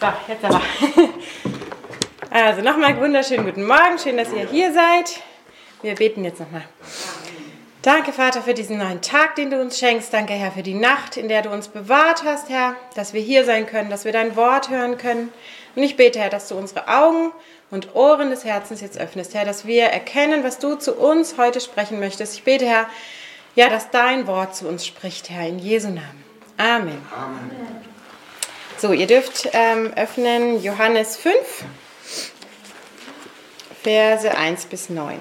So, jetzt aber. Also nochmal wunderschönen guten Morgen. Schön, dass ihr hier seid. Wir beten jetzt nochmal. Danke, Vater, für diesen neuen Tag, den du uns schenkst. Danke, Herr, für die Nacht, in der du uns bewahrt hast, Herr, dass wir hier sein können, dass wir dein Wort hören können. Und ich bete, Herr, dass du unsere Augen und Ohren des Herzens jetzt öffnest, Herr, dass wir erkennen, was du zu uns heute sprechen möchtest. Ich bete, Herr, ja, dass dein Wort zu uns spricht, Herr, in Jesu Namen. Amen. Amen. So, ihr dürft öffnen Johannes 5, Verse 1 bis 9.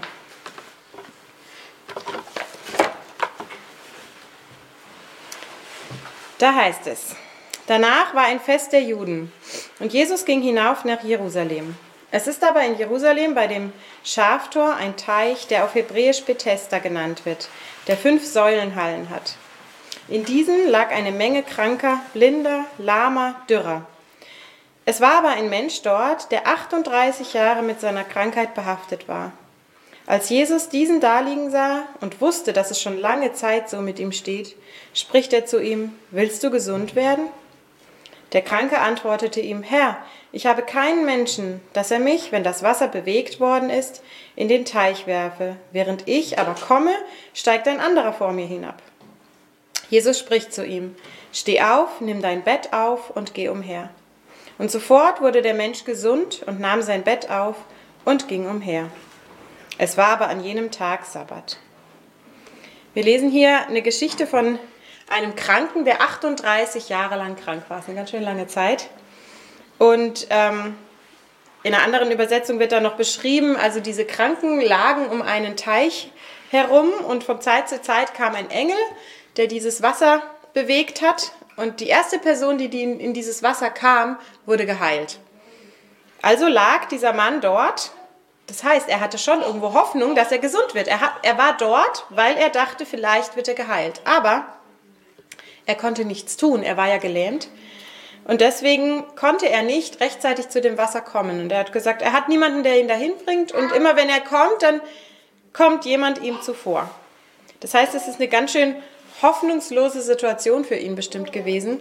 Da heißt es: Danach war ein Fest der Juden und Jesus ging hinauf nach Jerusalem. Es ist aber in Jerusalem bei dem Schaftor ein Teich, der auf Hebräisch Bethesda genannt wird, der 5 Säulenhallen hat. In diesen lag eine Menge Kranker, Blinder, Lahmer, Dürrer. Es war aber ein Mensch dort, der 38 Jahre mit seiner Krankheit behaftet war. Als Jesus diesen daliegen sah und wusste, dass es schon lange Zeit so mit ihm steht, spricht er zu ihm: Willst du gesund werden? Der Kranke antwortete ihm: Herr, ich habe keinen Menschen, dass er mich, wenn das Wasser bewegt worden ist, in den Teich werfe. Während ich aber komme, steigt ein anderer vor mir hinab. Jesus spricht zu ihm: Steh auf, nimm dein Bett auf und geh umher. Und sofort wurde der Mensch gesund und nahm sein Bett auf und ging umher. Es war aber an jenem Tag Sabbat. Wir lesen hier eine Geschichte von einem Kranken, der 38 Jahre lang krank war. Das ist eine ganz schön lange Zeit. Und in einer anderen Übersetzung wird da noch beschrieben, also diese Kranken lagen um einen Teich herum und von Zeit zu Zeit kam ein Engel, der dieses Wasser bewegt hat. Und die erste Person, die in dieses Wasser kam, wurde geheilt. Also lag dieser Mann dort. Das heißt, er hatte schon irgendwo Hoffnung, dass er gesund wird. Er war dort, weil er dachte, vielleicht wird er geheilt. Aber er konnte nichts tun. Er war ja gelähmt. Und deswegen konnte er nicht rechtzeitig zu dem Wasser kommen. Und er hat gesagt, er hat niemanden, der ihn dahin bringt. Und immer wenn er kommt, dann kommt jemand ihm zuvor. Das heißt, es ist eine ganz schön hoffnungslose Situation für ihn bestimmt gewesen.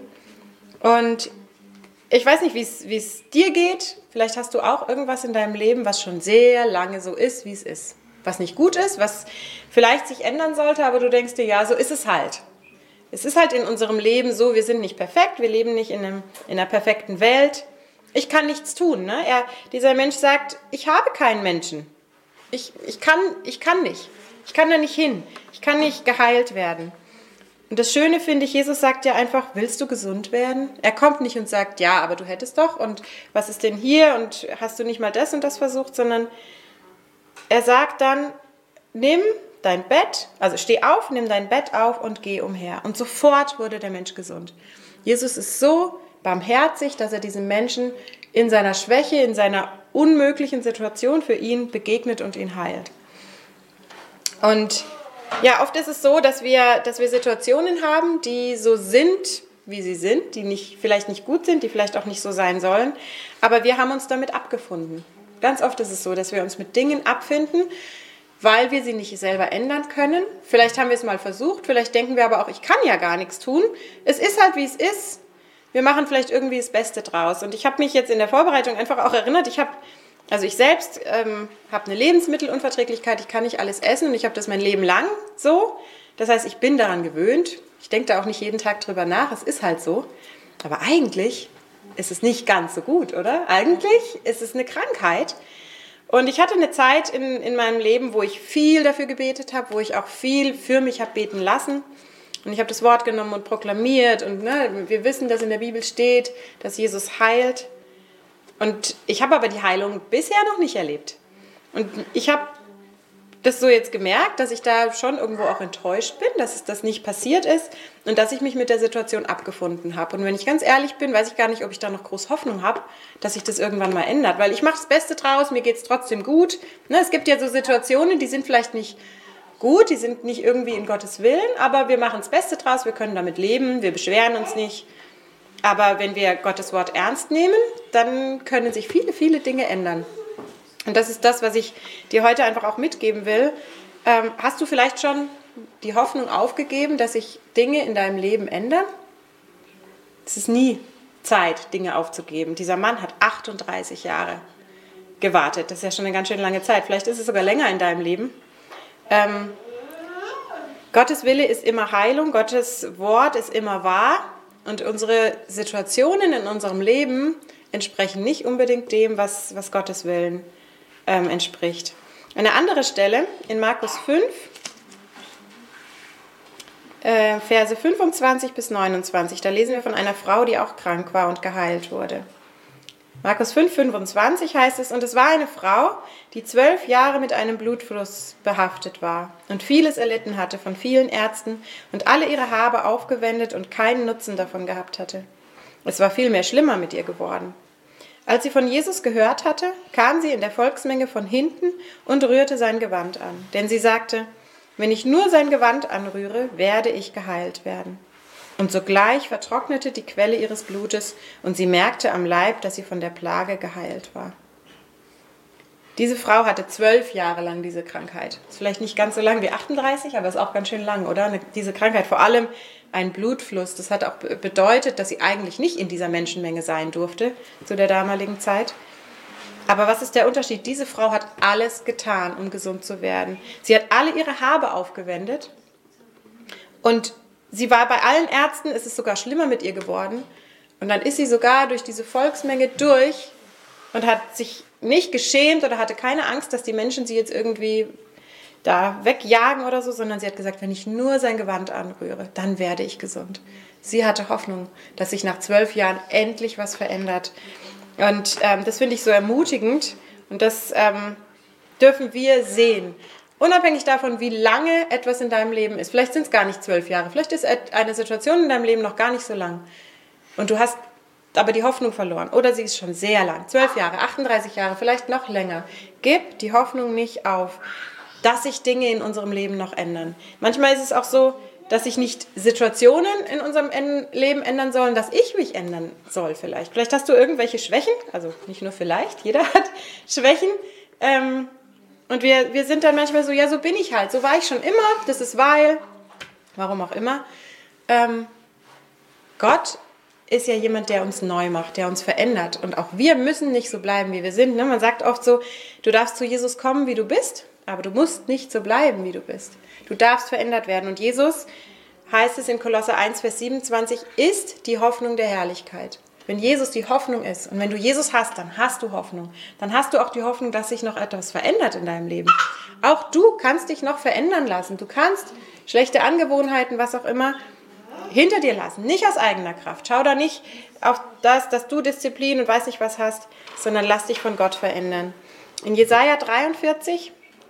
Und ich weiß nicht, wie es dir geht. Vielleicht hast du auch irgendwas in deinem Leben, was schon sehr lange so ist, wie es ist. Was nicht gut ist, was vielleicht sich ändern sollte, aber du denkst dir, ja, so ist es halt. Es ist halt in unserem Leben so, wir sind nicht perfekt, wir leben nicht in einer perfekten Welt. Ich kann nichts tun. Ne? Dieser Mensch sagt, ich habe keinen Menschen. Ich kann nicht. Ich kann da nicht hin. Ich kann nicht geheilt werden. Und das Schöne finde ich, Jesus sagt ja einfach, willst du gesund werden? Er kommt nicht und sagt, ja, aber du hättest doch und was ist denn hier und hast du nicht mal das und das versucht, sondern er sagt dann, nimm dein Bett, also steh auf, nimm dein Bett auf und geh umher. Und sofort wurde der Mensch gesund. Jesus ist so barmherzig, dass er diesem Menschen in seiner Schwäche, in seiner unmöglichen Situation für ihn begegnet und ihn heilt. Und ja, oft ist es so, dass wir Situationen haben, die so sind, wie sie sind, die vielleicht nicht gut sind, die vielleicht auch nicht so sein sollen, aber wir haben uns damit abgefunden. Ganz oft ist es so, dass wir uns mit Dingen abfinden, weil wir sie nicht selber ändern können. Vielleicht haben wir es mal versucht, vielleicht denken wir aber auch, ich kann ja gar nichts tun. Es ist halt, wie es ist. Wir machen vielleicht irgendwie das Beste draus. Und ich habe mich jetzt in der Vorbereitung einfach auch erinnert, ich selbst habe eine Lebensmittelunverträglichkeit, ich kann nicht alles essen und ich habe das mein Leben lang so. Das heißt, ich bin daran gewöhnt. Ich denke da auch nicht jeden Tag drüber nach, es ist halt so. Aber eigentlich ist es nicht ganz so gut, oder? Eigentlich ist es eine Krankheit. Und ich hatte eine Zeit in meinem Leben, wo ich viel dafür gebetet habe, wo ich auch viel für mich habe beten lassen. Und ich habe das Wort genommen und proklamiert. Und wir wissen, dass in der Bibel steht, dass Jesus heilt. Und ich habe aber die Heilung bisher noch nicht erlebt. Und ich habe das so jetzt gemerkt, dass ich da schon irgendwo auch enttäuscht bin, dass das nicht passiert ist und dass ich mich mit der Situation abgefunden habe. Und wenn ich ganz ehrlich bin, weiß ich gar nicht, ob ich da noch groß Hoffnung habe, dass sich das irgendwann mal ändert. Weil ich mache das Beste draus, mir geht es trotzdem gut. Es gibt ja so Situationen, die sind vielleicht nicht gut, die sind nicht irgendwie in Gottes Willen, aber wir machen das Beste draus, wir können damit leben, wir beschweren uns nicht. Aber wenn wir Gottes Wort ernst nehmen, dann können sich viele, viele Dinge ändern. Und das ist das, was ich dir heute einfach auch mitgeben will. Hast du vielleicht schon die Hoffnung aufgegeben, dass sich Dinge in deinem Leben ändern? Das ist nie Zeit, Dinge aufzugeben. Dieser Mann hat 38 Jahre gewartet. Das ist ja schon eine ganz schön lange Zeit. Vielleicht ist es sogar länger in deinem Leben. Gottes Wille ist immer Heilung, Gottes Wort ist immer wahr und unsere Situationen in unserem Leben entsprechen nicht unbedingt dem, was Gottes Willen entspricht. Eine andere Stelle in Markus 5, Verse 25 bis 29, da lesen wir von einer Frau, die auch krank war und geheilt wurde. Markus 5, 25 heißt es, und es war eine Frau, die 12 Jahre mit einem Blutfluss behaftet war und vieles erlitten hatte von vielen Ärzten und alle ihre Habe aufgewendet und keinen Nutzen davon gehabt hatte. Es war vielmehr schlimmer mit ihr geworden. Als sie von Jesus gehört hatte, kam sie in der Volksmenge von hinten und rührte sein Gewand an. Denn sie sagte, wenn ich nur sein Gewand anrühre, werde ich geheilt werden. Und sogleich vertrocknete die Quelle ihres Blutes und sie merkte am Leib, dass sie von der Plage geheilt war. Diese Frau hatte 12 Jahre lang diese Krankheit. Ist vielleicht nicht ganz so lang wie 38, aber ist auch ganz schön lang, oder? Diese Krankheit, vor allem ein Blutfluss. Das hat auch bedeutet, dass sie eigentlich nicht in dieser Menschenmenge sein durfte zu der damaligen Zeit. Aber was ist der Unterschied? Diese Frau hat alles getan, um gesund zu werden. Sie hat alle ihre Habe aufgewendet und sie war bei allen Ärzten, es ist sogar schlimmer mit ihr geworden. Und dann ist sie sogar durch diese Volksmenge durch und hat sich nicht geschämt oder hatte keine Angst, dass die Menschen sie jetzt irgendwie da wegjagen oder so, sondern sie hat gesagt, wenn ich nur sein Gewand anrühre, dann werde ich gesund. Sie hatte Hoffnung, dass sich nach 12 Jahren endlich was verändert. Und das finde ich so ermutigend und das dürfen wir sehen. Unabhängig davon, wie lange etwas in deinem Leben ist. Vielleicht sind es gar nicht 12 Jahre, vielleicht ist eine Situation in deinem Leben noch gar nicht so lang. Und du hast aber die Hoffnung verloren. Oder sie ist schon sehr lang, 12 Jahre, 38 Jahre, vielleicht noch länger. Gib die Hoffnung nicht auf, dass sich Dinge in unserem Leben noch ändern. Manchmal ist es auch so, dass sich nicht Situationen in unserem Leben ändern sollen, dass ich mich ändern soll vielleicht. Vielleicht hast du irgendwelche Schwächen, also nicht nur vielleicht, jeder hat Schwächen. Und wir sind dann manchmal so, ja, so bin ich halt, so war ich schon immer, das ist warum auch immer. Gott ist ja jemand, der uns neu macht, der uns verändert. Und auch wir müssen nicht so bleiben, wie wir sind. Ne? Man sagt oft so, du darfst zu Jesus kommen, wie du bist, aber du musst nicht so bleiben, wie du bist. Du darfst verändert werden. Und Jesus, heißt es in Kolosser 1, Vers 27, ist die Hoffnung der Herrlichkeit. Wenn Jesus die Hoffnung ist und wenn du Jesus hast, dann hast du Hoffnung. Dann hast du auch die Hoffnung, dass sich noch etwas verändert in deinem Leben. Auch du kannst dich noch verändern lassen. Du kannst schlechte Angewohnheiten, was auch immer, hinter dir lassen. Nicht aus eigener Kraft. Schau da nicht auf das, dass du Disziplin und weiß nicht was hast, sondern lass dich von Gott verändern. In Jesaja 43,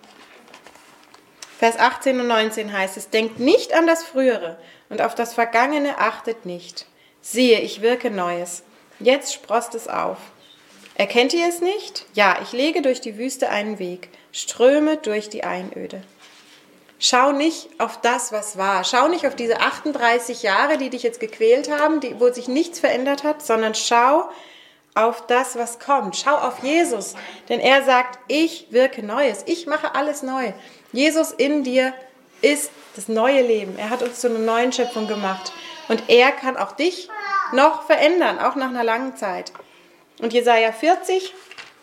Vers 18 und 19 heißt es, denkt nicht an das Frühere und auf das Vergangene achtet nicht. Siehe, ich wirke Neues. Jetzt sproßt es auf. Erkennt ihr es nicht? Ja, ich lege durch die Wüste einen Weg, ströme durch die Einöde. Schau nicht auf das, was war. Schau nicht auf diese 38 Jahre, die dich jetzt gequält haben, wo sich nichts verändert hat, sondern schau auf das, was kommt. Schau auf Jesus, denn er sagt, ich wirke Neues. Ich mache alles neu. Jesus in dir ist das neue Leben. Er hat uns zu einer neuen Schöpfung gemacht. Und er kann auch dich noch verändern, auch nach einer langen Zeit. Und Jesaja 40,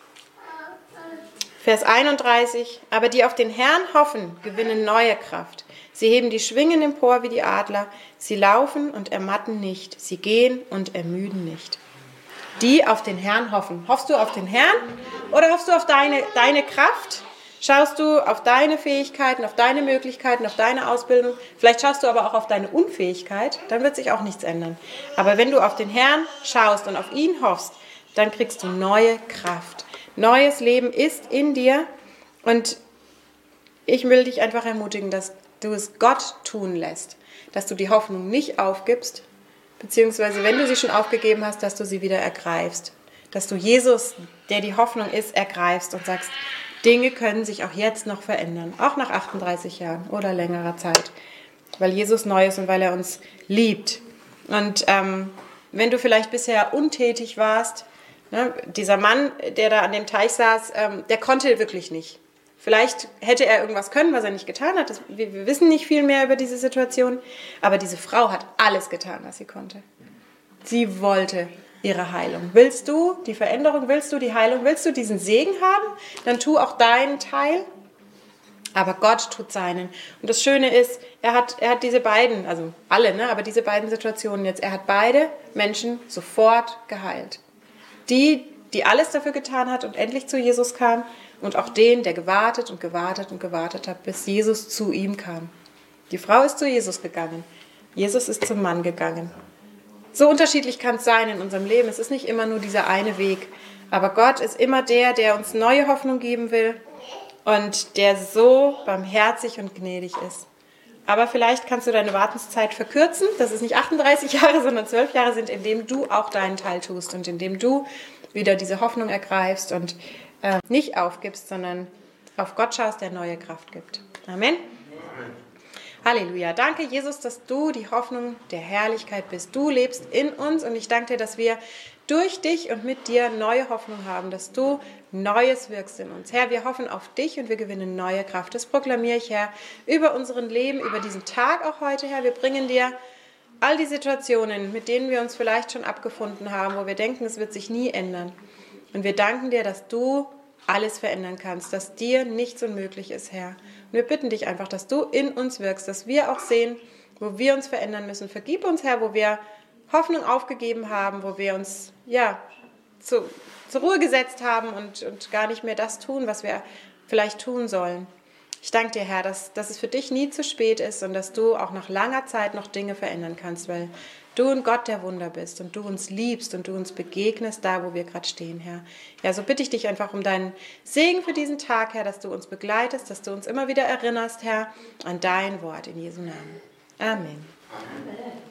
Vers 31, aber die auf den Herrn hoffen, gewinnen neue Kraft. Sie heben die Schwingen empor wie die Adler. Sie laufen und ermatten nicht. Sie gehen und ermüden nicht. Die auf den Herrn hoffen. Hoffst du auf den Herrn oder hoffst du auf deine Kraft? Schaust du auf deine Fähigkeiten, auf deine Möglichkeiten, auf deine Ausbildung? Vielleicht schaust du aber auch auf deine Unfähigkeit, dann wird sich auch nichts ändern. Aber wenn du auf den Herrn schaust und auf ihn hoffst, dann kriegst du neue Kraft. Neues Leben ist in dir und ich will dich einfach ermutigen, dass du es Gott tun lässt, dass du die Hoffnung nicht aufgibst, beziehungsweise wenn du sie schon aufgegeben hast, dass du sie wieder ergreifst, dass du Jesus, der die Hoffnung ist, ergreifst und sagst, Dinge können sich auch jetzt noch verändern, auch nach 38 Jahren oder längerer Zeit, weil Jesus neu ist und weil er uns liebt. Und wenn du vielleicht bisher untätig warst, ne, dieser Mann, der da an dem Teich saß, der konnte wirklich nicht. Vielleicht hätte er irgendwas können, was er nicht getan hat. Wir wissen nicht viel mehr über diese Situation, aber diese Frau hat alles getan, was sie konnte. Sie wollte ihre Heilung. Willst du die Veränderung, willst du die Heilung, willst du diesen Segen haben, dann tu auch deinen Teil. Aber Gott tut seinen. Und das Schöne ist, er hat diese beiden, also alle, ne, aber diese beiden Situationen jetzt, er hat beide Menschen sofort geheilt. Die alles dafür getan hat und endlich zu Jesus kam, und auch den, der gewartet und gewartet und gewartet hat, bis Jesus zu ihm kam. Die Frau ist zu Jesus gegangen. Jesus ist zum Mann gegangen. So unterschiedlich kann es sein in unserem Leben. Es ist nicht immer nur dieser eine Weg. Aber Gott ist immer der uns neue Hoffnung geben will und der so barmherzig und gnädig ist. Aber vielleicht kannst du deine Wartenszeit verkürzen, dass es nicht 38 Jahre, sondern 12 Jahre sind, indem du auch deinen Teil tust und indem du wieder diese Hoffnung ergreifst und nicht aufgibst, sondern auf Gott schaust, der neue Kraft gibt. Amen. Halleluja. Danke, Jesus, dass du die Hoffnung der Herrlichkeit bist. Du lebst in uns und ich danke dir, dass wir durch dich und mit dir neue Hoffnung haben, dass du Neues wirkst in uns. Herr, wir hoffen auf dich und wir gewinnen neue Kraft. Das proklamiere ich, Herr, über unseren Leben, über diesen Tag auch heute, Herr. Wir bringen dir all die Situationen, mit denen wir uns vielleicht schon abgefunden haben, wo wir denken, es wird sich nie ändern. Und wir danken dir, dass du alles verändern kannst, dass dir nichts unmöglich ist, Herr. Und wir bitten dich einfach, dass du in uns wirkst, dass wir auch sehen, wo wir uns verändern müssen. Vergib uns, Herr, wo wir Hoffnung aufgegeben haben, wo wir uns zur Ruhe gesetzt haben und gar nicht mehr das tun, was wir vielleicht tun sollen. Ich danke dir, Herr, dass es für dich nie zu spät ist und dass du auch nach langer Zeit noch Dinge verändern kannst, weil du ein Gott der Wunder bist und du uns liebst und du uns begegnest da, wo wir gerade stehen, Herr. Ja, so bitte ich dich einfach um deinen Segen für diesen Tag, Herr, dass du uns begleitest, dass du uns immer wieder erinnerst, Herr, an dein Wort in Jesu Namen. Amen.